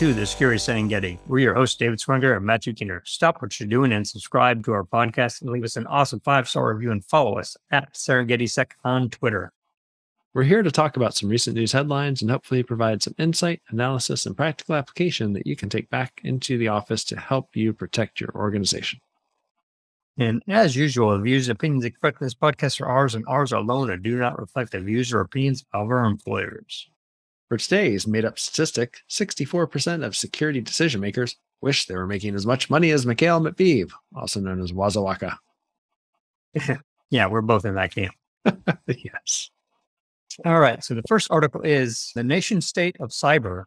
to the Security Serengeti. We're your hosts, David Swinger and Matthew Kinner. Stop what you're doing and subscribe to our podcast and leave us an awesome 5-star review and follow us at SerengetiSec on Twitter. We're here to talk about some recent news headlines and hopefully provide some insight, analysis, and practical application that you can take back into the office to help you protect your organization. And as usual, the views and opinions expressed in this podcast are ours and ours alone and do not reflect the views or opinions of our employers. For today's made-up statistic, 64% of security decision makers wish they were making as much money as Mikhail Matveev, also known as Wazawaka. Yeah, we're both in that camp. Yes. All right, so the first article is the nation state of cyber.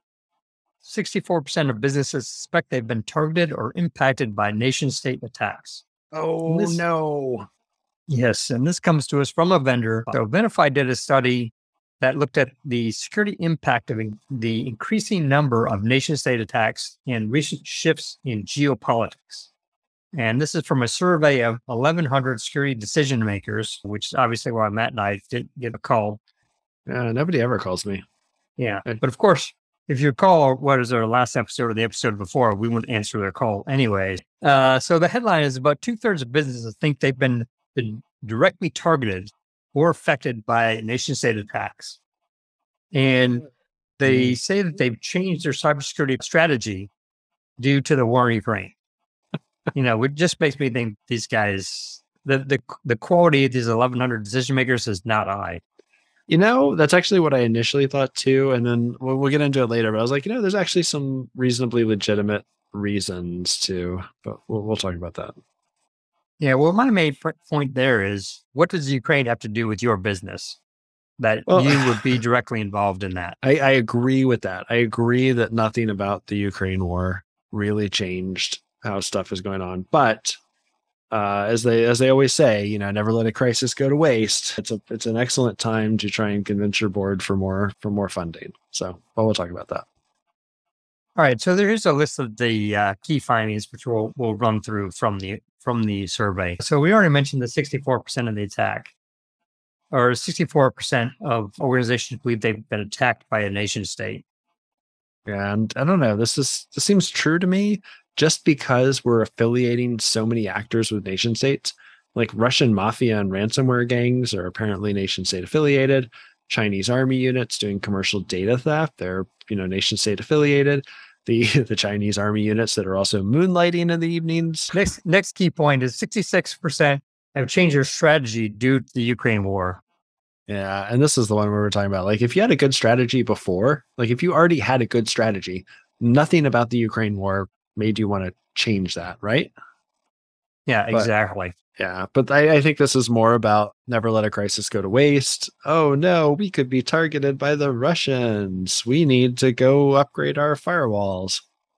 64% of businesses suspect they've been targeted or impacted by nation state attacks. Oh, no. Yes, and this comes to us from a vendor. So Venafi did a study that looked at the security impact of the increasing number of nation-state attacks and recent shifts in geopolitics. And this is from a survey of 1,100 security decision makers, which is obviously why Matt and I did get a call. Nobody ever calls me. Yeah, but of course, if you recall, what is our last episode or the episode before, we wouldn't answer their call anyways. So the headline is about 2/3 of businesses think they've been directly targeted or affected by nation-state attacks. And they say that they've changed their cybersecurity strategy due to the war in Ukraine. It just makes me think these guys, the quality of these 1,100 decision makers is not high. That's actually what I initially thought too. And then we'll get into it later, but I was like, there's actually some reasonably legitimate reasons too, but we'll talk about that. Yeah, well, my main point there is, what does Ukraine have to do with your business that you would be directly involved in that? I agree with that. I agree that nothing about the Ukraine war really changed how stuff is going on. But as they always say, never let a crisis go to waste. It's an excellent time to try and convince your board for more funding. So, we'll talk about that. All right. So there is a list of the key findings, which we'll run through from the survey. So we already mentioned the 64% of the attack, or 64% of organizations believe they've been attacked by a nation state. And I don't know, this seems true to me just because we're affiliating so many actors with nation states. Like Russian mafia and ransomware gangs are apparently nation state affiliated. Chinese army units doing commercial data theft, they're nation state affiliated. The Chinese army units that are also moonlighting in the evenings. Next key point is 66% have changed their strategy due to the Ukraine war. Yeah, and this is the one we were talking about. Like, if you had a good strategy before, like if you already had a good strategy, nothing about the Ukraine war made you want to change that, right? Yeah, exactly. Yeah, but I think this is more about never let a crisis go to waste. Oh no, we could be targeted by the Russians. We need to go upgrade our firewalls.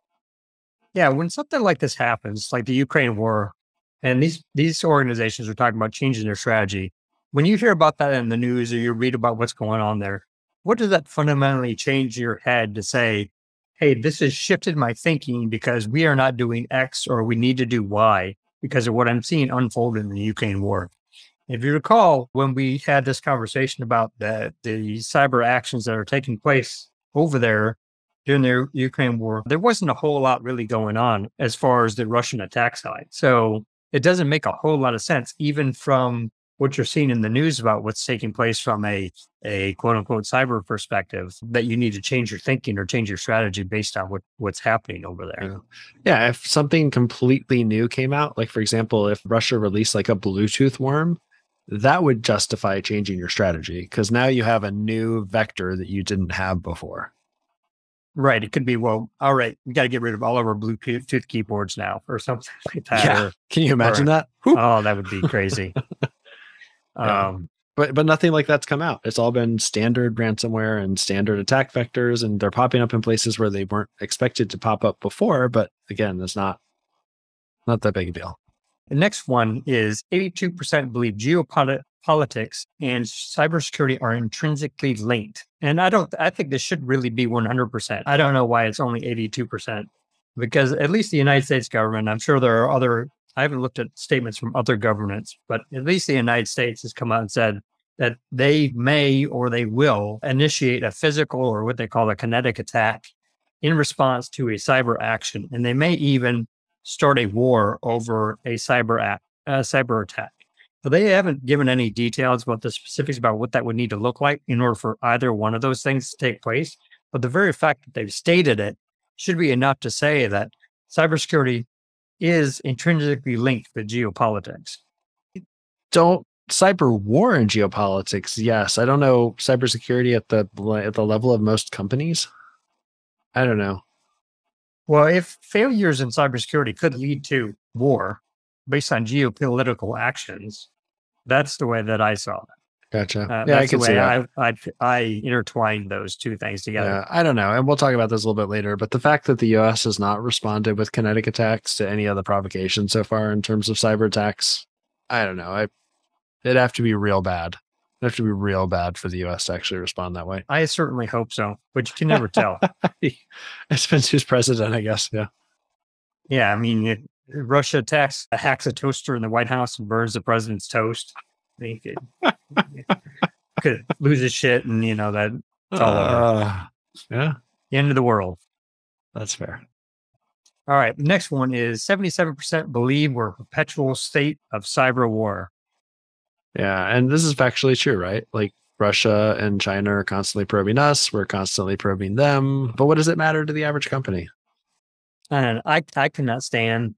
Yeah, when something like this happens, like the Ukraine war, and these organizations are talking about changing their strategy, when you hear about that in the news or you read about what's going on there, what does that fundamentally change your head to say, hey, this has shifted my thinking because we are not doing X or we need to do Y because of what I'm seeing unfold in the Ukraine war? If you recall, when we had this conversation about the cyber actions that are taking place over there during the Ukraine war, there wasn't a whole lot really going on as far as the Russian attack side. So it doesn't make a whole lot of sense, even from what you're seeing in the news about what's taking place from a quote unquote cyber perspective, that you need to change your thinking or change your strategy based on what's happening over there. Yeah. If something completely new came out, like for example, if Russia released like a Bluetooth worm, that would justify changing your strategy because now you have a new vector that you didn't have before. Right. It could be, well, all right, we got to get rid of all of our Bluetooth keyboards now or something like that. Yeah. Can you imagine that? Oh, that would be crazy. But nothing like that's come out. It's all been standard ransomware and standard attack vectors, and they're popping up in places where they weren't expected to pop up before. But again, it's not that big a deal. The next one is 82% believe geopolitics and cybersecurity are intrinsically linked. And I think this should really be 100%. I don't know why it's only 82%, because at least the United States government, I'm sure there are I haven't looked at statements from other governments, but at least the United States has come out and said that they may or they will initiate a physical or what they call a kinetic attack in response to a cyber action, and they may even start a war over a cyber attack. So they haven't given any details about the specifics about what that would need to look like in order for either one of those things to take place. But the very fact that they've stated it should be enough to say that cybersecurity is intrinsically linked with geopolitics. Don't cyber war and geopolitics. Yes. I don't know cybersecurity at the level of most companies. I don't know. Well, if failures in cybersecurity could lead to war based on geopolitical actions, that's the way that I saw it. Gotcha. Yeah, I can see that. I intertwined those two things together. Yeah, I don't know. And we'll talk about this a little bit later. But the fact that the US has not responded with kinetic attacks to any other provocation so far in terms of cyber attacks, I don't know. It'd have to be real bad. It'd have to be real bad for the US to actually respond that way. I certainly hope so, but you can never tell. It depends who's president, I guess. Yeah. Yeah, I mean, Russia hacks a toaster in the White House and burns the president's toast. He could lose his shit, and that's all over. Yeah, the end of the world. That's fair. All right, the next one is 77% believe we're a perpetual state of cyber war. Yeah, and this is factually true, right? Like Russia and China are constantly probing us. We're constantly probing them. But what does it matter to the average company? And I cannot stand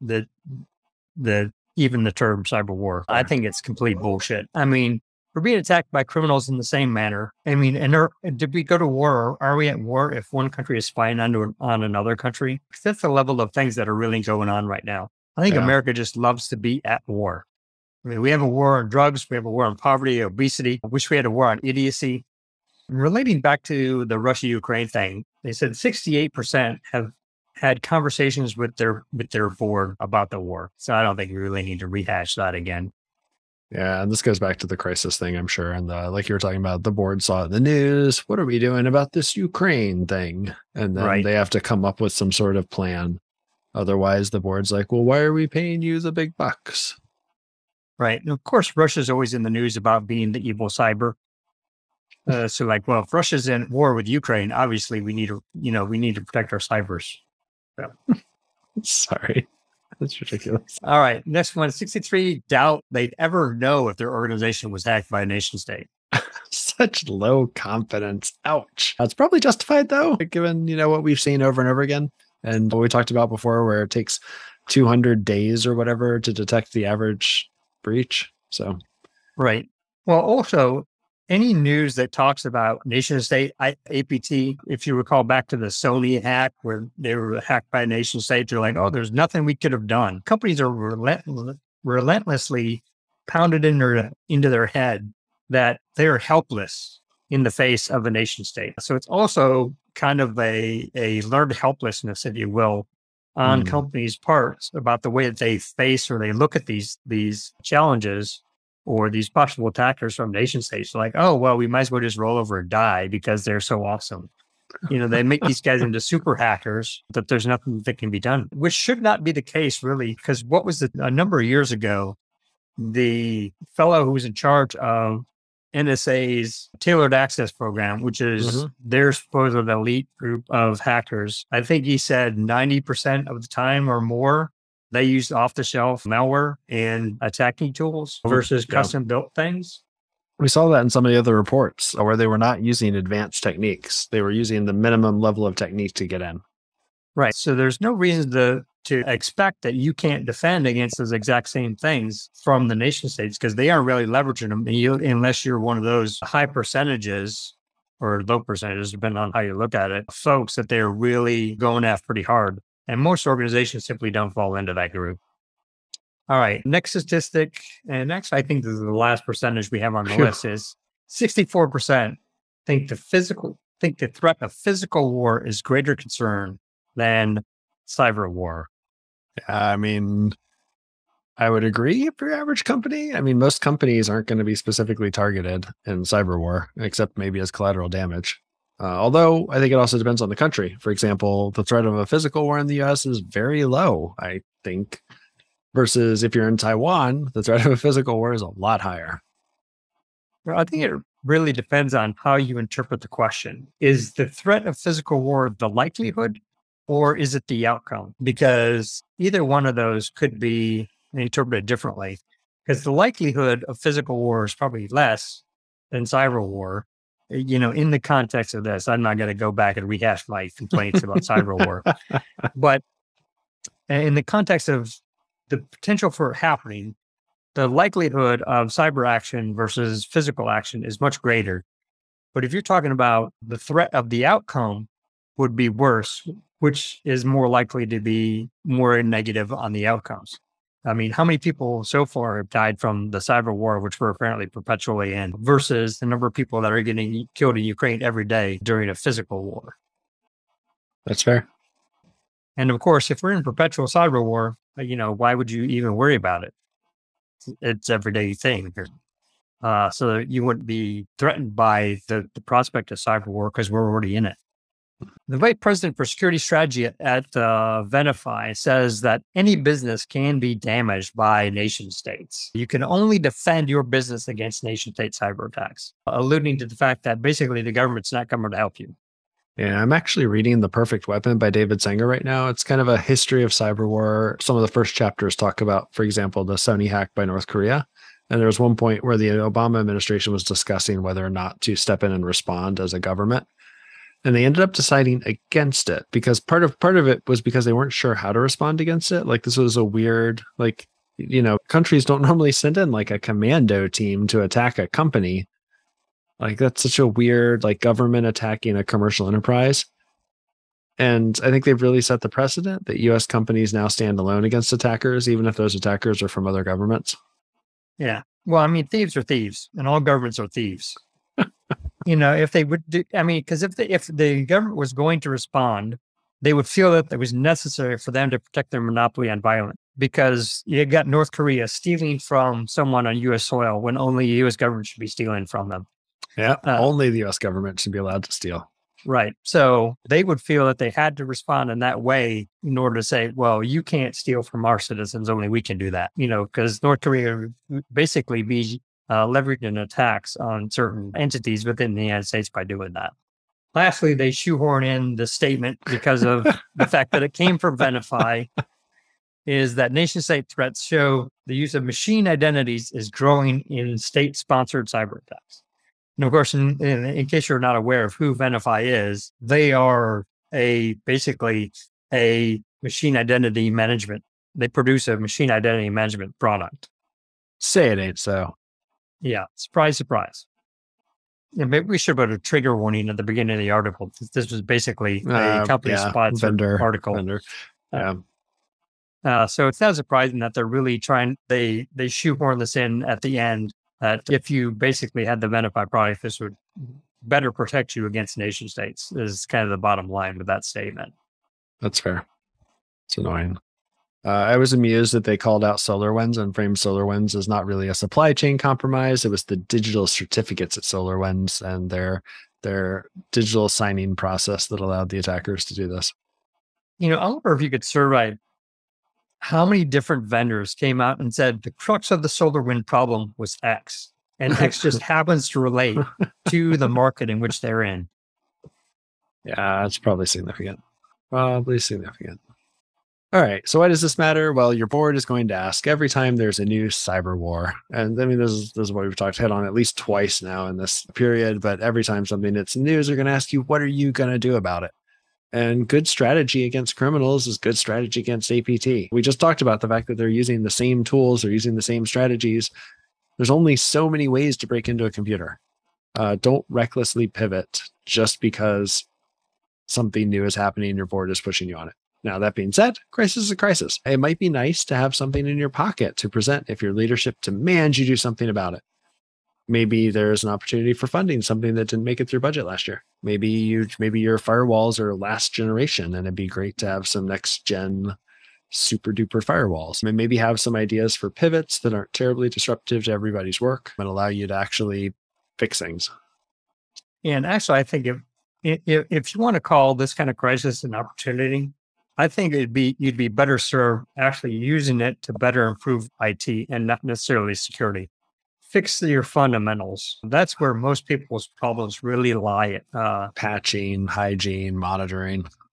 even the term cyber war. I think it's complete bullshit. I mean, we're being attacked by criminals in the same manner. I mean, and did we go to war? Are we at war if one country is spying on another country? Because that's the level of things that are really going on right now. I think America just loves to be at war. I mean, we have a war on drugs. We have a war on poverty, obesity. I wish we had a war on idiocy. Relating back to the Russia-Ukraine thing, they said 68% have had conversations with their board about the war. So I don't think we really need to rehash that again. Yeah, and this goes back to the crisis thing, I'm sure. And like you were talking about, the board saw it in the news. What are we doing about this Ukraine thing? And then they have to come up with some sort of plan. Otherwise, the board's like, well, why are we paying you the big bucks? Right. And of course, Russia's always in the news about being the evil cyber. So like, well, if Russia's in war with Ukraine, obviously we need to protect our cybers. So. Sorry. That's ridiculous. All right. Next one, 63 doubt they'd ever know if their organization was hacked by a nation state. Such low confidence. Ouch. That's probably justified though, given, what we've seen over and over again. And what we talked about before, where it takes 200 days or whatever to detect the average breach. So, right. Well, also, any news that talks about nation state, APT, if you recall back to the Sony hack where they were hacked by a nation state, you're like, oh, there's nothing we could have done. Companies are relentlessly pounded into their head that they're helpless in the face of a nation state. So it's also kind of a learned helplessness, if you will, on companies' parts about the way that they face or they look at these challenges or these possible attackers from nation states. Like, oh, well, we might as well just roll over and die because they're so awesome. They make these guys into super hackers, that there's nothing that can be done, which should not be the case, really, because what was a number of years ago, the fellow who was in charge of NSA's Tailored Access Program, which is their supposed elite group of hackers, I think he said 90% of the time or more, they used off-the-shelf malware and attacking tools versus custom-built things. We saw that in some of the other reports where they were not using advanced techniques. They were using the minimum level of technique to get in. Right. So there's no reason to expect that you can't defend against those exact same things from the nation states because they aren't really leveraging them unless you're one of those high percentages or low percentages, depending on how you look at it, folks that they're really going after pretty hard. And most organizations simply don't fall into that group. All right. Next statistic, and actually I think this is the last percentage we have on the list, is 64% think the threat of physical war is greater concern than cyber war. I mean, I would agree for your average company. I mean, most companies aren't going to be specifically targeted in cyber war, except maybe as collateral damage. Although I think it also depends on the country. For example, the threat of a physical war in the US is very low, I think, versus if you're in Taiwan, the threat of a physical war is a lot higher. Well, I think it really depends on how you interpret the question. Is the threat of physical war the likelihood or is it the outcome? Because either one of those could be interpreted differently. Because the likelihood of physical war is probably less than cyber war. In the context of this, I'm not going to go back and rehash my complaints about cyber war. But in the context of the potential for it happening, the likelihood of cyber action versus physical action is much greater. But if you're talking about the threat of the outcome would be worse, which is more likely to be more negative on the outcomes. I mean, how many people so far have died from the cyber war, which we're apparently perpetually in, versus the number of people that are getting killed in Ukraine every day during a physical war? That's fair. And of course, if we're in perpetual cyber war, why would you even worry about it? It's everyday thing. So you wouldn't be threatened by the prospect of cyber war because we're already in it. The Vice President for Security Strategy at Venafi says that any business can be damaged by nation states. You can only defend your business against nation state cyber attacks, alluding to the fact that basically the government's not coming to help you. Yeah, I'm actually reading The Perfect Weapon by David Sanger right now. It's kind of a history of cyber war. Some of the first chapters talk about, for example, the Sony hack by North Korea. And there was one point where the Obama administration was discussing whether or not to step in and respond as a government. And they ended up deciding against it because part of it was because they weren't sure how to respond against it. Like this was a weird, countries don't normally send in like a commando team to attack a company. Like that's such a weird, government attacking a commercial enterprise. And I think they've really set the precedent that U.S. companies now stand alone against attackers, even if those attackers are from other governments. Yeah. Well, I mean, thieves are thieves and all governments are thieves. If they would do, because if the government was going to respond, they would feel that it was necessary for them to protect their monopoly on violence. Because you got North Korea stealing from someone on U.S. soil when only the U.S. government should be stealing from them. Yeah, only the U.S. government should be allowed to steal. Right. So they would feel that they had to respond in that way in order to say, well, you can't steal from our citizens, only we can do that. Because North Korea would basically be leveraging attacks on certain entities within the United States by doing that. Lastly, they shoehorn in the statement because of the fact that it came from Venafi, is that nation-state threats show the use of machine identities is growing in state-sponsored cyber attacks. And of course, in case you're not aware of who Venafi is, they are basically a machine identity management. They produce a machine identity management product. Say it ain't so. Yeah. Surprise, surprise. Yeah, maybe we should put a trigger warning at the beginning of the article. This was basically a company-sponsored article. Vendor. Yeah. So it's not surprising that they're really trying, they shoehorn this in at the end, that if you basically had the Venafi product, this would better protect you against nation states, is kind of the bottom line with that statement. That's fair. It's annoying. I was amused that they called out SolarWinds and framed SolarWinds as not really a supply chain compromise. It was the digital certificates at SolarWinds and their digital signing process that allowed the attackers to do this. I wonder if you could survey how many different vendors came out and said the crux of the SolarWinds problem was X, and X just happens to relate to the market in which they're in. Yeah, it's probably significant. All right. So why does this matter? Well, your board is going to ask every time there's a new cyber war. And this is what we've talked head on at least twice now in this period. But every time something hits the news, they're going to ask you, what are you going to do about it? And good strategy against criminals is good strategy against APT. We just talked about the fact that they're using the same tools, they're using the same strategies. There's only so many ways to break into a computer. Don't recklessly pivot just because something new is happening and your board is pushing you on it. Now, that being said, crisis is a crisis. It might be nice to have something in your pocket to present if your leadership demands you do something about it. Maybe there's an opportunity for funding something that didn't make it through budget last year. Maybe your firewalls are last generation and it'd be great to have some next gen super duper firewalls. And maybe have some ideas for pivots that aren't terribly disruptive to everybody's work and allow you to actually fix things. And actually, I think if you want to call this kind of crisis an opportunity, I think you'd be better served actually using it to better improve IT and not necessarily security. Fix your fundamentals. That's where most people's problems really lie. Patching, hygiene, monitoring.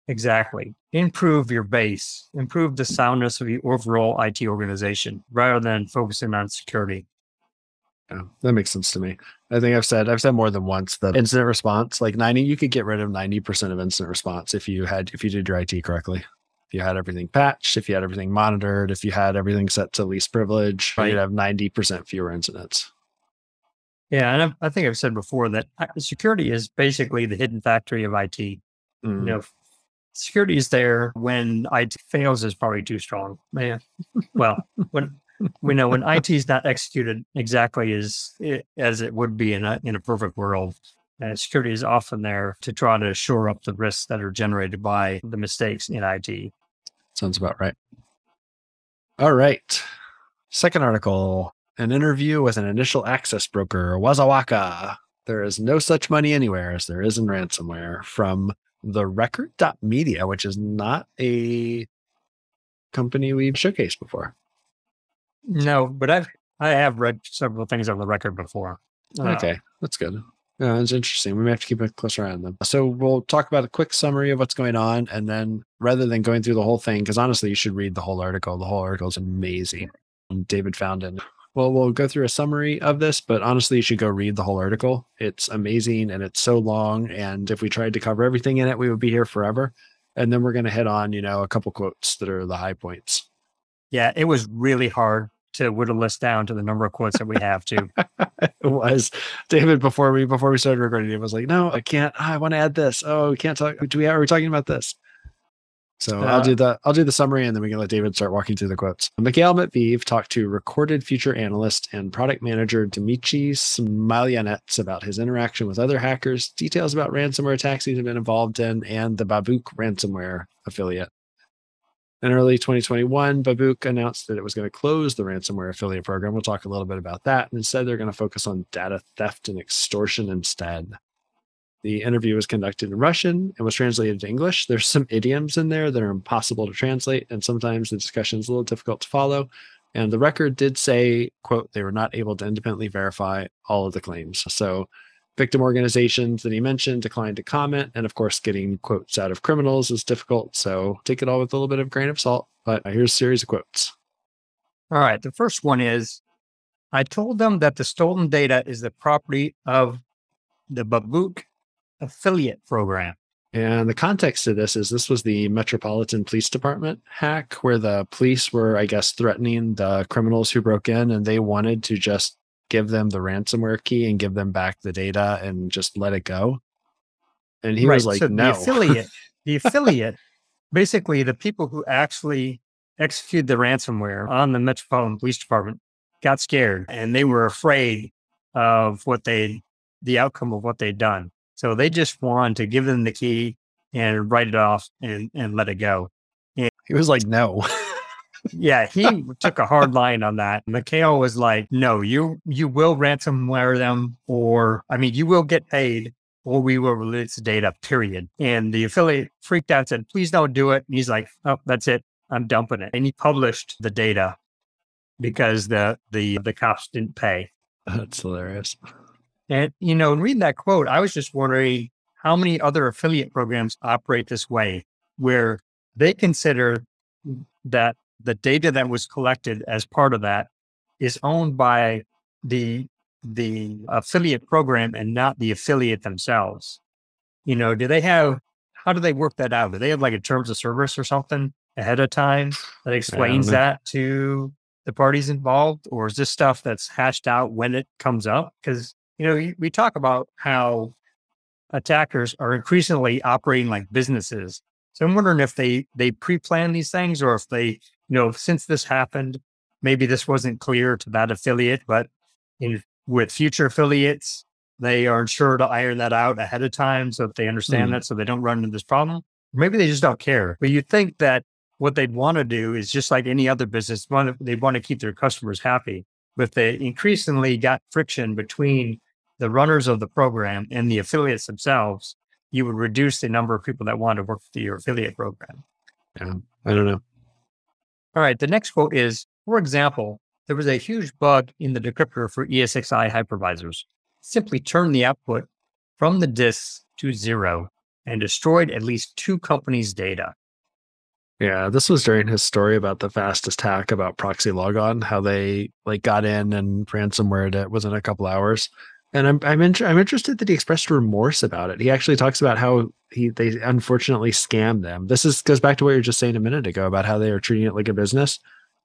Exactly. Improve your base, improve the soundness of your overall IT organization rather than focusing on security. Yeah, that makes sense to me. I think I've said more than once that incident response, like 90, you could get rid of 90% of incident response if you did your IT correctly. If you had everything patched, if you had everything monitored, if you had everything set to least privilege, Right. you'd have 90% fewer incidents. Yeah. And I think I've said before that security is basically the hidden factory of IT. You know, security is there. When IT fails is probably too strong. Man. Well, when IT is not executed exactly as it would be in a perfect world, security is often there to try to shore up the risks that are generated by the mistakes in IT. Sounds about right. All right. Second article, an interview with an initial access broker, Wazawaka. There is no such money anywhere as there is in ransomware, from the record.media, which is not a company we've showcased before. No, but I have read several things on the record before. Okay, that's good. Yeah, it's interesting. We may have to keep a closer eye on them. So we'll talk about a quick summary of what's going on, and then rather than going through the whole thing, because honestly, you should read the whole article. The whole article is amazing. David found it. Well, we'll go through a summary of this, but honestly, you should go read the whole article. It's amazing and it's so long. And if we tried to cover everything in it, we would be here forever. And then we're going to hit on, a couple quotes that are the high points. Yeah, it was really hard to whittle this down to the number of quotes that we have to. It was David before we started recording. It was like, no, I can't. I want to add this. Oh, we can't talk. Are we talking about this? So I'll do the summary, and then we can let David start walking through the quotes. Mikhail Matveev talked to Recorded Future analyst and product manager Dmitry Smilyanets about his interaction with other hackers, details about ransomware attacks he's been involved in, and the Babuk ransomware affiliate. In early 2021, Babuk announced that it was going to close the ransomware affiliate program. We'll talk a little bit about that. And instead, they're going to focus on data theft and extortion instead. The interview was conducted in Russian and was translated to English. There's some idioms in there that are impossible to translate, and sometimes the discussion is a little difficult to follow. And the record did say, quote, they were not able to independently verify all of the claims. So victim organizations that he mentioned declined to comment. And of course, getting quotes out of criminals is difficult. So take it all with a little bit of grain of salt. But here's a series of quotes. All right. The first one is, I told them that the stolen data is the property of the Babuk affiliate program. And the context to this was the Metropolitan Police Department hack, where the police were, I guess, threatening the criminals who broke in, and they wanted to just give them the ransomware key and give them back the data and just let it go. And he was like, so no. The affiliate, basically the people who actually executed the ransomware on the Metropolitan Police Department got scared, and they were afraid of the outcome of what they'd done. So they just wanted to give them the key and write it off and let it go. And he was like, no. Yeah, he took a hard line on that. Mikhail was like, no, you will ransomware them, you will get paid, or we will release the data, period. And the affiliate freaked out and said, please don't do it. And he's like, oh, that's it. I'm dumping it. And he published the data because the cops didn't pay. That's hilarious. And, reading that quote, I was just wondering how many other affiliate programs operate this way, where they consider that the data that was collected as part of that is owned by the affiliate program and not the affiliate themselves. How do they work that out? Do they have like a terms of service or something ahead of time that explains that to the parties involved? Or is this stuff that's hashed out when it comes up? Because we talk about how attackers are increasingly operating like businesses. So I'm wondering if they pre-plan these things, or if they, since this happened, maybe this wasn't clear to that affiliate, but with future affiliates, they are sure to iron that out ahead of time so that they understand that, so they don't run into this problem. Maybe they just don't care. But you'd think that what they'd want to do is just like any other business, they want to keep their customers happy. But they increasingly got friction between the runners of the program and the affiliates themselves. You would reduce the number of people that want to work for your affiliate program. Yeah, I don't know. All right. The next quote is, for example, there was a huge bug in the decryptor for ESXi hypervisors. Simply turn the output from the disks to 0 and destroyed at least 2 companies' data. Yeah, this was during his story about the fastest hack about proxy logon, how they like got in and ransomwared it within a couple hours. And I'm interested that he expressed remorse about it. He actually talks about how they unfortunately scammed them. Goes back to what you were just saying a minute ago about how they are treating it like a business.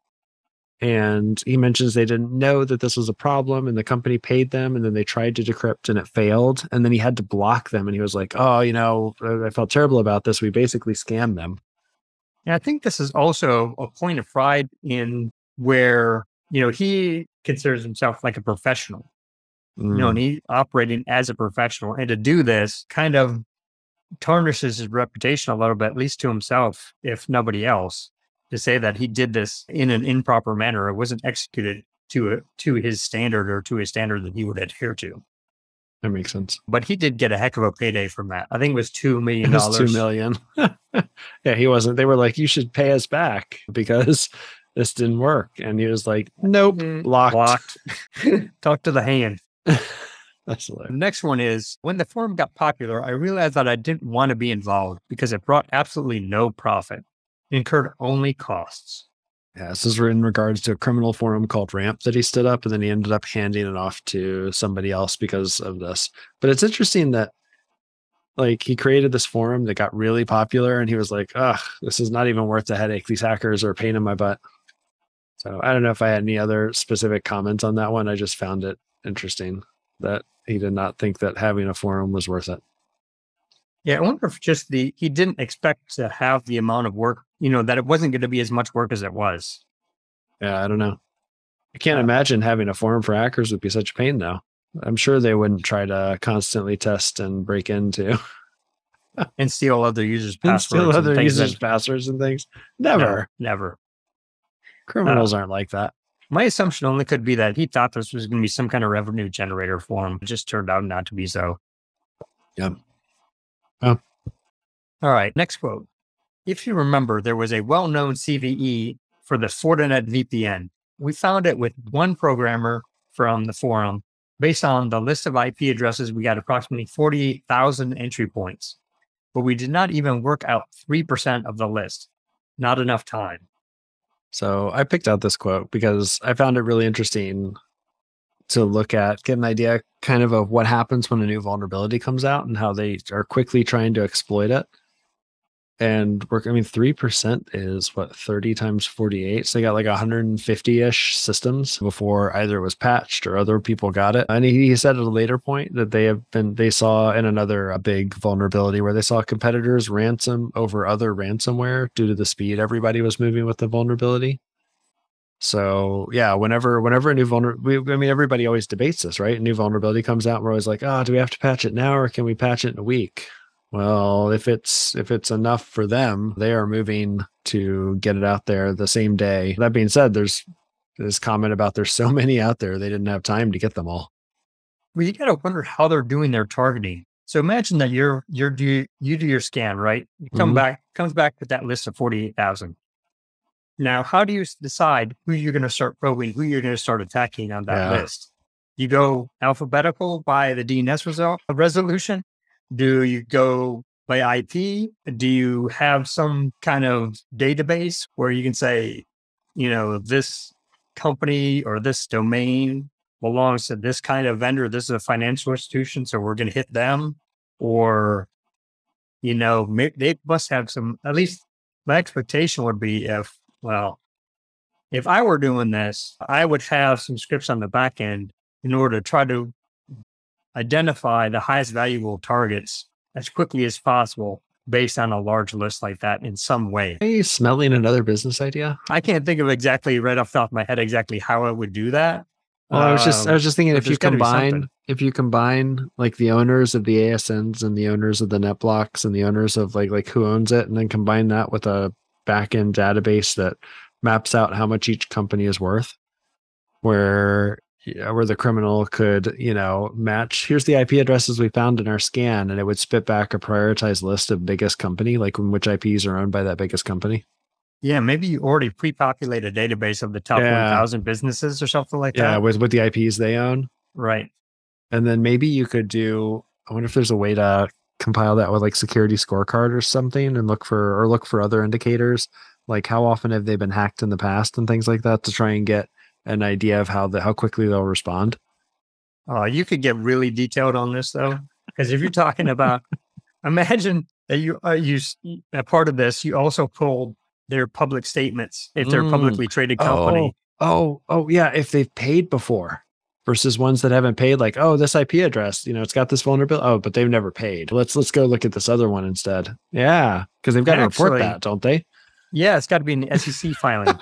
And he mentions they didn't know that this was a problem and the company paid them and then they tried to decrypt and it failed. And then he had to block them. And he was like, oh, I felt terrible about this. We basically scammed them. And I think this is also a point of pride in where, he considers himself like a professional, and he's operating as a professional. And to do this kind of tarnishes his reputation a little bit, at least to himself, if nobody else, to say that he did this in an improper manner. It wasn't executed to his standard or to a standard that he would adhere to. That makes sense. But he did get a heck of a payday from that. I think it was $2 million. It was $2 million. Yeah, he wasn't. They were like, you should pay us back because this didn't work. And he was like, nope, blocked. Talk to the hand. That's hilarious. The next one is, when the forum got popular, I realized that I didn't want to be involved because it brought absolutely no profit. It incurred only costs. Yeah, this is in regards to a criminal forum called Ramp that he stood up, and then he ended up handing it off to somebody else because of this. But it's interesting that he created this forum that got really popular, and he was like, ugh, this is not even worth the headache. These hackers are a pain in my butt. So I don't know if I had any other specific comments on that one. I just found it interesting that he did not think that having a forum was worth it. Yeah, I wonder if he didn't expect to have the amount of work, that it wasn't going to be as much work as it was. Yeah, I don't know. I can't imagine having a forum for hackers would be such a pain, though. I'm sure they wouldn't try to constantly test and break into. And steal other users' passwords. Passwords and things. Never. No, never. Criminals aren't like that. My assumption only could be that he thought this was going to be some kind of revenue generator for him. It just turned out not to be so. Yep. Oh. All right, next quote. If you remember, there was a well-known CVE for the Fortinet VPN. We found it with one programmer from the forum. Based on the list of IP addresses, we got approximately 48,000 entry points. But we did not even work out 3% of the list. Not enough time. So I picked out this quote because I found it really interesting to look at, get an idea kind of what happens when a new vulnerability comes out and how they are quickly trying to exploit it. And 3% is 30 times 48. So they got like 150-ish systems before either it was patched or other people got it. And he said at a later point that they saw in another big vulnerability where they saw competitors ransom over other ransomware due to the speed everybody was moving with the vulnerability. So yeah, whenever a new vulnerability, everybody always debates this, right? A new vulnerability comes out, we're always like, do we have to patch it now or can we patch it in a week? Well, if it's enough for them, they are moving to get it out there the same day. That being said, there's this comment about there's so many out there, they didn't have time to get them all. Well, you got to wonder how they're doing their targeting. So imagine that you do your scan, right? You comes back with that list of 48,000. Now, how do you decide who you're going to start probing, who you're going to start attacking on that list? You go alphabetical by the DNS resolution? Do you go by IP? Do you have some kind of database where you can say, this company or this domain belongs to this kind of vendor? This is a financial institution, so we're going to hit them. Or, they must have some, at least my expectation would be if I were doing this, I would have some scripts on the back end in order to try to identify the highest valuable targets as quickly as possible based on a large list like that in some way. Are you smelling another business idea? I can't think of exactly right off the top of my head exactly how I would do that. Well, I was just thinking if you combine like the owners of the ASNs and the owners of the NetBlocks and the owners of like who owns it, and then combine that with a backend database that maps out how much each company is worth, where the criminal could, match, here's the IP addresses we found in our scan, and it would spit back a prioritized list of biggest company, like which IPs are owned by that biggest company. Yeah, maybe you already pre-populate a database of the top 1,000 businesses or something like that. Yeah, with the IPs they own. Right. And then maybe you could I wonder if there's a way to compile that with like security scorecard or something and look for other indicators, like how often have they been hacked in the past and things like that, to try and get an idea of how quickly they'll respond. You could get really detailed on this though, because if you're talking about, imagine that a part of this, you also pulled their public statements if they're a publicly traded company. Oh, yeah. If they've paid before versus ones that haven't paid, like, oh, this IP address, it's got this vulnerability. Oh, but they've never paid. Let's go look at this other one instead. Yeah, because they've got to report that, don't they? Yeah, it's got to be an SEC filing.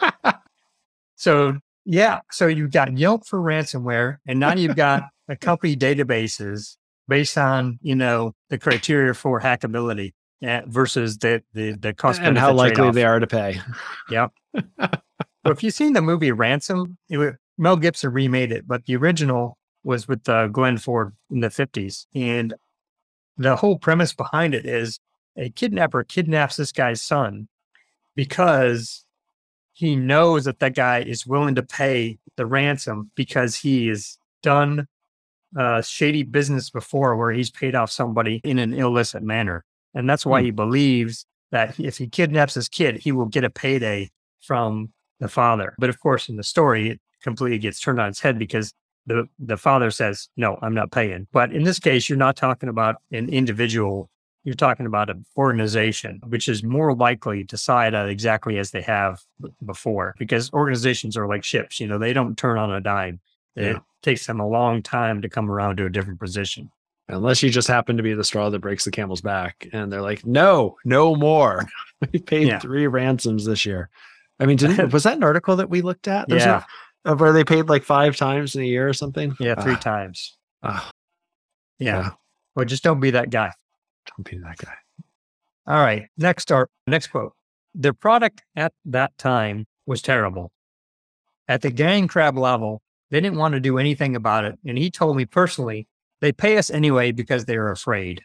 So you've got Yelp for ransomware, and now you've got a company databases based on the criteria for hackability versus the cost and how likely trade-off. They are to pay. Yep. Well, if you've seen the movie Ransom, Mel Gibson remade it, but the original was with Glenn Ford in the 50s. And the whole premise behind it is a kidnapper kidnaps this guy's son because he knows that guy is willing to pay the ransom because he has done shady business before where he's paid off somebody in an illicit manner. And that's why he believes that if he kidnaps his kid, he will get a payday from the father. But of course, in the story, it completely gets turned on its head because the father says, no, I'm not paying. But in this case, you're not talking about an individual. You're talking about an organization, which is more likely to side out exactly as they have before, because organizations are like ships. They don't turn on a dime. It takes them a long time to come around to a different position. Unless you just happen to be the straw that breaks the camel's back. And they're like, no more. We paid 3 ransoms this year. I mean, was that an article that we looked at? Where they paid like 5 times in a year or something? Yeah, 3 times. Yeah. Well, just don't be that guy. Don't be that guy. All right. Next quote. The product at that time was terrible. At the gang crab level, they didn't want to do anything about it. And he told me personally, they pay us anyway because they were afraid.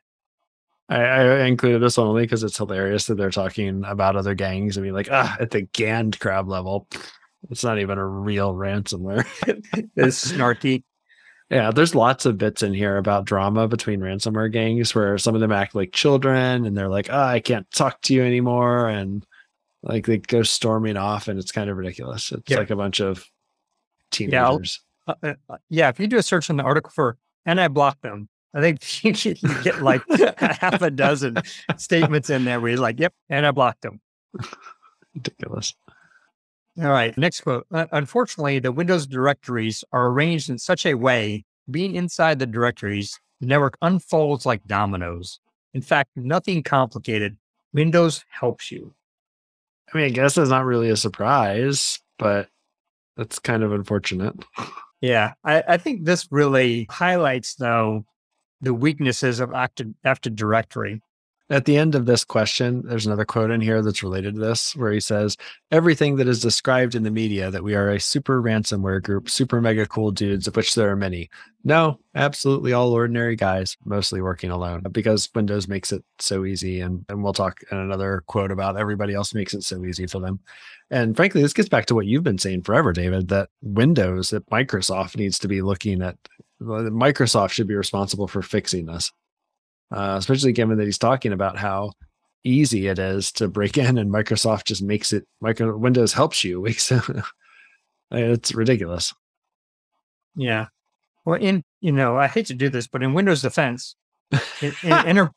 I included this one only because it's hilarious that they're talking about other gangs. I mean, like, at the Gand crab level, it's not even a real ransomware. It's snarky. Yeah, there's lots of bits in here about drama between ransomware gangs where some of them act like children and they're like, I can't talk to you anymore. And like they go storming off and it's kind of ridiculous. It's like a bunch of teenagers. If you do a search on the article for, and I blocked them, I think you get like half a dozen statements in there where you're like, yep, and I blocked them. Ridiculous. All right, next quote. Unfortunately, the Windows directories are arranged in such a way, being inside the directories, the network unfolds like dominoes. In fact, nothing complicated. Windows helps you. I mean, I guess that's not really a surprise, but that's kind of unfortunate. Yeah, I think this really highlights, though, the weaknesses of Active Directory. At the end of this question, there's another quote in here that's related to this, where he says, everything that is described in the media that we are a super ransomware group, super mega cool dudes, of which there are many. No, absolutely all ordinary guys, mostly working alone, because Windows makes it so easy. And we'll talk in another quote about everybody else makes it so easy for them. And frankly, this gets back to what you've been saying forever, David, that Windows, that Microsoft needs to be looking at. Microsoft should be responsible for fixing this. Especially given that he's talking about how easy it is to break in and Microsoft just makes it, Windows helps you. It's ridiculous. Yeah. Well, I hate to do this, but in Windows Defense, in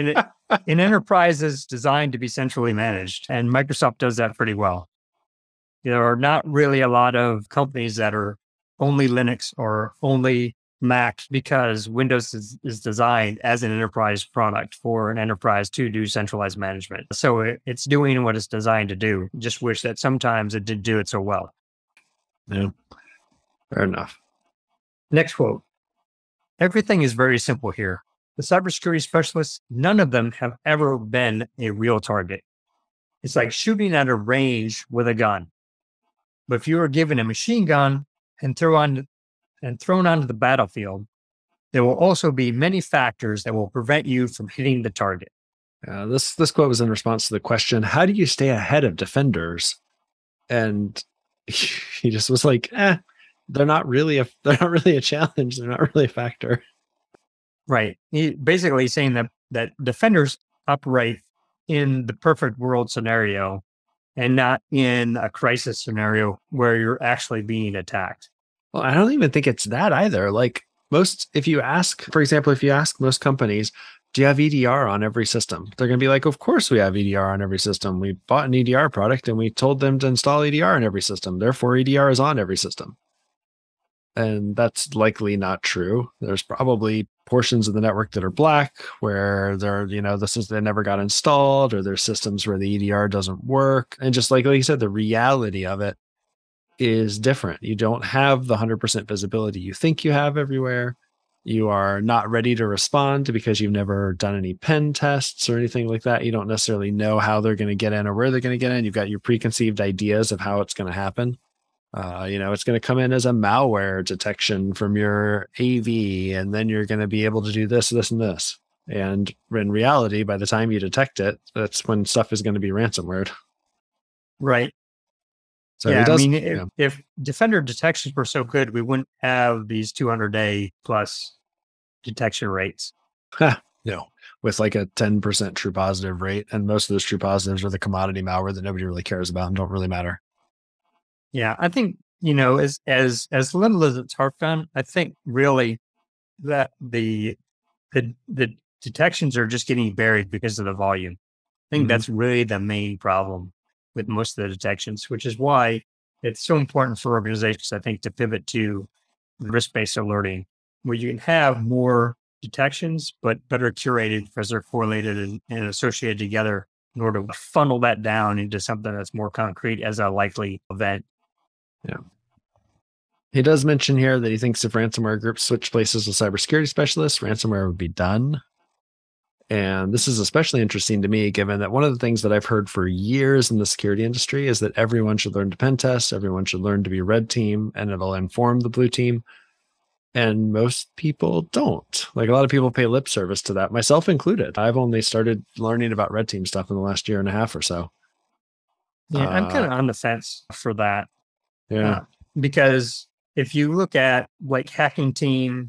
enterprises designed to be centrally managed, and Microsoft does that pretty well. There are not really a lot of companies that are only Linux or only Mac, because Windows is designed as an enterprise product for an enterprise to do centralized management. So it's doing what it's designed to do. Just wish that sometimes it did do it so well. Yeah, fair enough. Next quote. Everything is very simple here. The cybersecurity specialists, none of them have ever been a real target. It's like shooting at a range with a gun. But if you were given a machine gun and thrown onto the battlefield, there will also be many factors that will prevent you from hitting the target. This quote was in response to the question, how do you stay ahead of defenders? And he just was like, they're not really a challenge. They're not really a factor. Right. He basically saying that that defenders operate in the perfect world scenario and not in a crisis scenario where you're actually being attacked. Well, I don't even think it's that either. Like most, if you ask, for example, if you ask most companies, do you have EDR on every system? They're going to be like, of course we have EDR on every system. We bought an EDR product and we told them to install EDR in every system. Therefore, EDR is on every system. And that's likely not true. There's probably portions of the network that are black where they never got installed, or there's systems where the EDR doesn't work. And just like you said, the reality of it is different. You don't have the 100% visibility you think you have everywhere. You are not ready to respond because you've never done any pen tests or anything like that. You don't necessarily know how they're going to get in or where they're going to get in. You've got your preconceived ideas of how it's going to happen. It's going to come in as a malware detection from your AV, and then you're going to be able to do this, this, and this. And in reality, by the time you detect it, that's when stuff is going to be ransomware. Right. So yeah, if defender detections were so good, we wouldn't have these 200-day plus detection rates. No, with like a 10% true positive rate. And most of those true positives are the commodity malware that nobody really cares about and don't really matter. Yeah, I think, as little as it's hard found, I think really that the detections are just getting buried because of the volume. I think that's really the main problem with most of the detections, which is why it's so important for organizations, I think, to pivot to risk-based alerting, where you can have more detections, but better curated because they're correlated and associated together in order to funnel that down into something that's more concrete as a likely event. Yeah. He does mention here that he thinks if ransomware groups switch places with cybersecurity specialists, ransomware would be done. And this is especially interesting to me, given that one of the things that I've heard for years in the security industry is that everyone should learn to pen test, everyone should learn to be red team, and it'll inform the blue team. And most people don't. Like a lot of people pay lip service to that, myself included. I've only started learning about red team stuff in the last year and a half or so. Yeah, I'm kind of on the fence for that. Yeah. Because if you look at like Hacking Team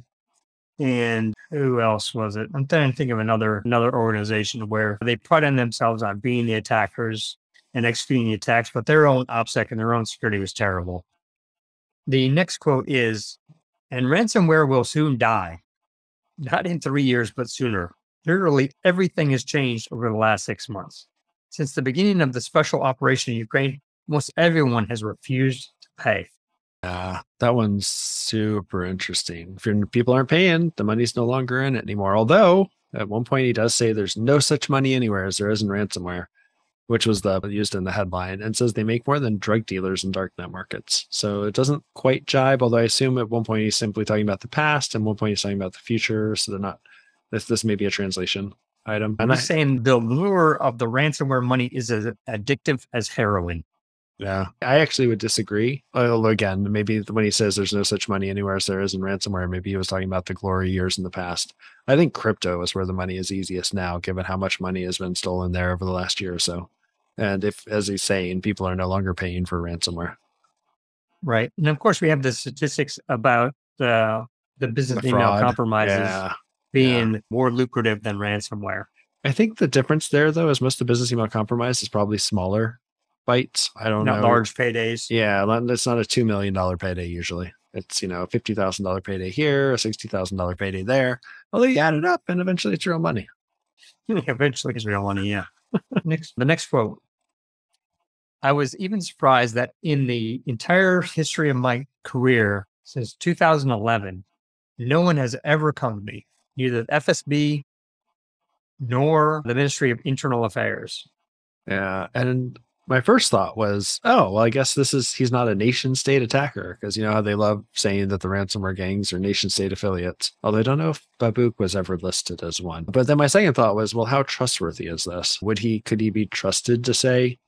and who else was it? I'm trying to think of another organization where they put in themselves on being the attackers and executing the attacks, but their own OPSEC and their own security was terrible. The next quote is, and ransomware will soon die. Not in 3 years, but sooner. Literally everything has changed over the last 6 months. Since the beginning of the special operation in Ukraine, almost everyone has refused to pay. That one's super interesting. If people aren't paying, the money's no longer in it anymore. Although at one point he does say there's no such money anywhere as there is in ransomware, which was used in the headline, and says they make more than drug dealers in darknet markets. So it doesn't quite jibe, although I assume at one point he's simply talking about the past and one point he's talking about the future. So they're not, this may be a translation item. I'm just saying the lure of the ransomware money is as addictive as heroin. Yeah, I actually would disagree. Although again, maybe when he says there's no such money anywhere as there is in ransomware, maybe he was talking about the glory years in the past. I think crypto is where the money is easiest now, given how much money has been stolen there over the last year or so. And if, as he's saying, people are no longer paying for ransomware. Right. And of course, we have the statistics about the business email compromises being more lucrative than ransomware. I think the difference there, though, is most of the business email compromise is probably smaller bites. I don't know. Not large paydays. Yeah, it's not a $2 million payday usually. It's, a $50,000 payday here, a $60,000 payday there. Although you add it up and eventually it's real money. Eventually it's real money, yeah. The next quote. I was even surprised that in the entire history of my career since 2011, no one has ever come to me, neither the FSB nor the Ministry of Internal Affairs. Yeah, and my first thought was, oh, well, I guess he's not a nation state attacker, because you know how they love saying that the ransomware gangs are nation state affiliates. Although I don't know if Babuk was ever listed as one. But then my second thought was, well, how trustworthy is this? Could he be trusted to say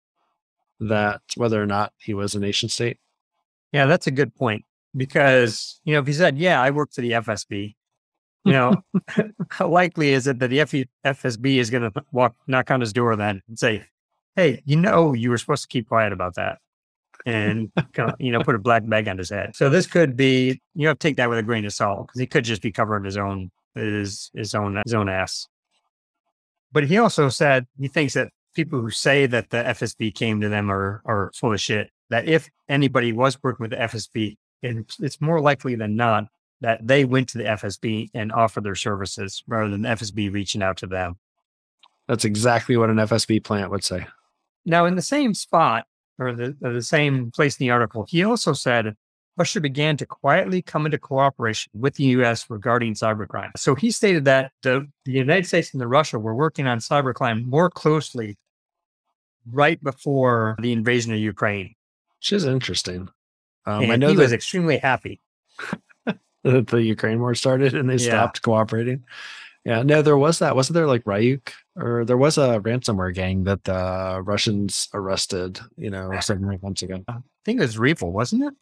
that whether or not he was a nation state? Yeah, that's a good point. Because, if he said, yeah, I work for the FSB, how likely is it that the FSB is going to knock on his door then and say, hey, you were supposed to keep quiet about that, and put a black bag on his head. So this could be, you have to take that with a grain of salt, because he could just be covering his own ass. But he also said he thinks that people who say that the FSB came to them are full of shit. That if anybody was working with the FSB, it's more likely than not that they went to the FSB and offered their services rather than the FSB reaching out to them. That's exactly what an FSB plant would say. Now, in the same spot or the same place in the article, he also said Russia began to quietly come into cooperation with the U.S. regarding cybercrime. So he stated that the United States and Russia were working on cybercrime more closely right before the invasion of Ukraine. Which is interesting. I know he was extremely happy that the Ukraine war started and they stopped cooperating. Yeah, no, there was that. Wasn't there like Ryuk? Or there was a ransomware gang that the Russians arrested, 7 months ago. I think it was Revel, wasn't it?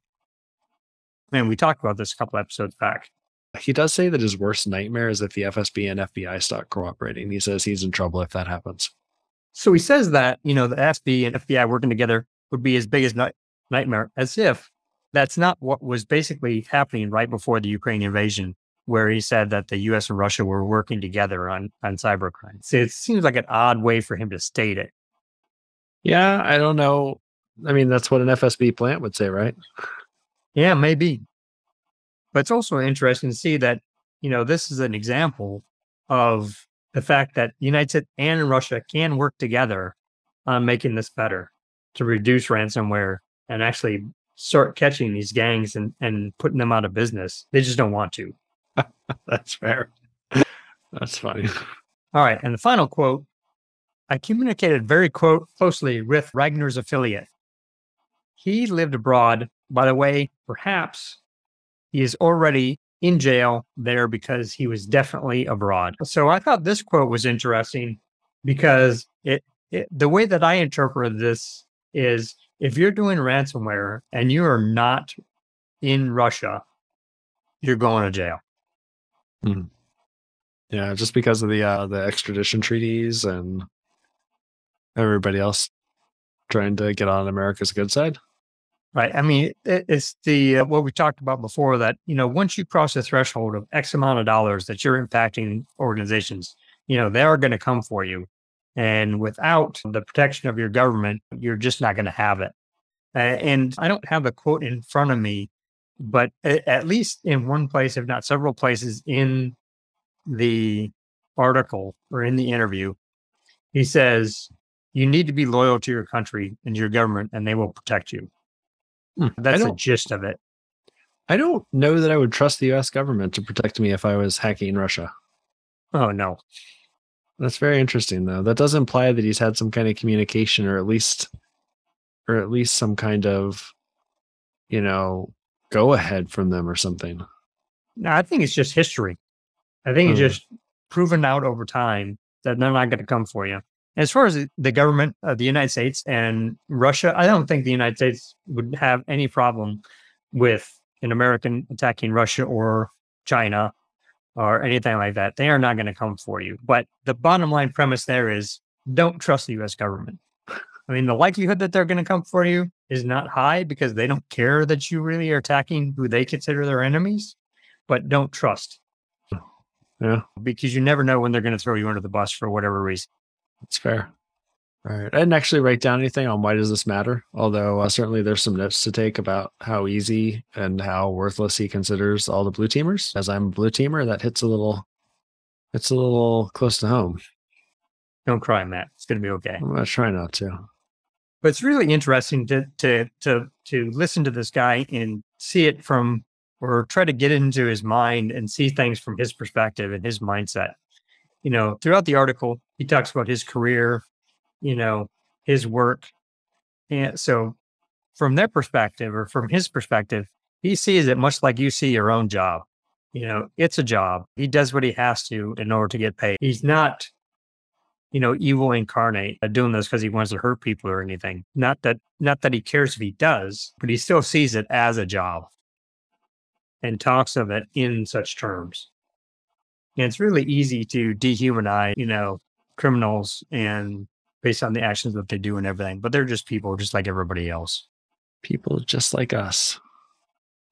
Man, we talked about this a couple episodes back. He does say that his worst nightmare is if the FSB and FBI stop cooperating. He says he's in trouble if that happens. So he says that, the FSB and FBI working together would be his biggest nightmare, as if that's not what was basically happening right before the Ukraine invasion, where he said that the U.S. and Russia were working together on cybercrime. So it seems like an odd way for him to state it. Yeah, I don't know. I mean, that's what an FSB plant would say, right? Yeah, maybe. But it's also interesting to see that, this is an example of the fact that the United States and Russia can work together on making this better to reduce ransomware and actually start catching these gangs and putting them out of business. They just don't want to. That's fair. That's funny. All right. And the final quote, I communicated very closely with Ragner's affiliate. He lived abroad. By the way, perhaps he is already in jail there because he was definitely abroad. So I thought this quote was interesting because the way that I interpret this is if you're doing ransomware and you are not in Russia, you're going to jail. Mm. Yeah, just because of the extradition treaties and everybody else trying to get on America's good side. Right. I mean, it's the what we talked about before that, once you cross the threshold of X amount of dollars that you're impacting organizations, they are going to come for you. And without the protection of your government, you're just not going to have it. And I don't have the quote in front of me, but at least in one place, if not several places in the article or in the interview, he says, you need to be loyal to your country and your government, and they will protect you. That's the gist of it. I don't know that I would trust the U.S. government to protect me if I was hacking Russia. Oh, no. That's very interesting, though. That does imply that he's had some kind of communication or at least some kind of, go ahead from them or something. No, I think it's just history. I think it's just proven out over time that they're not going to come for you. As far as the government of the United States and Russia, I don't think the United States would have any problem with an American attacking Russia or China or anything like that. They are not going to come for you. But the bottom line premise there is don't trust the U.S. government. I mean, the likelihood that they're going to come for you is not high because they don't care that you really are attacking who they consider their enemies, but don't trust. Yeah. Because you never know when they're going to throw you under the bus for whatever reason. That's fair. All right. I didn't actually write down anything on why does this matter, although certainly there's some notes to take about how easy and how worthless he considers all the blue teamers. As I'm a blue teamer, that hits a little close to home. Don't cry, Matt. It's going to be okay. I'm going to try not to. But it's really interesting to listen to this guy and see it from, or try to get into his mind and see things from his perspective and his mindset. Throughout the article, he talks about his career, his work. And so from their perspective or from his perspective, he sees it much like you see your own job. It's a job. He does what he has to in order to get paid. He's not, evil incarnate doing this because he wants to hurt people or anything. Not that he cares if he does, but he still sees it as a job and talks of it in such terms. And it's really easy to dehumanize, criminals and based on the actions that they do and everything. But they're just people just like everybody else. People just like us.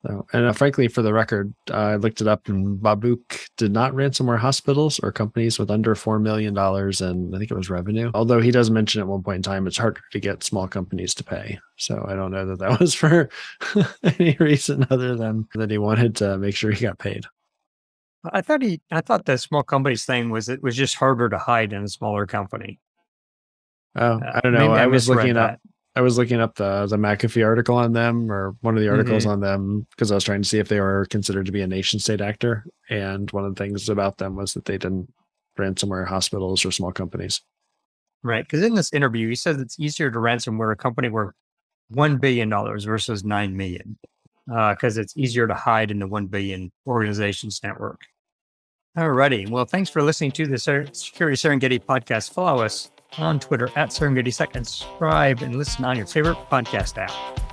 So, and frankly, for the record, I looked it up, and Babook did not ransomware hospitals or companies with under $4 million in, I think it was revenue. Although he does mention at one point in time, it's harder to get small companies to pay. So I don't know that that was for any reason other than that he wanted to make sure he got paid. I thought the small companies thing was it was just harder to hide in a smaller company. Oh, I don't know. Maybe I I was misread looking that. up. I was looking up the McAfee article on them, or one of the articles on them, because I was trying to see if they were considered to be a nation state actor. And one of the things about them was that they didn't ransomware hospitals or small companies. Right. Because in this interview, he says it's easier to ransomware a company worth $1 billion versus $9 million because it's easier to hide in the 1 billion organizations network. Alrighty. Well, thanks for listening to the Security Serengeti podcast. Follow us on Twitter at SerengetiSec and subscribe and listen on your favorite podcast app.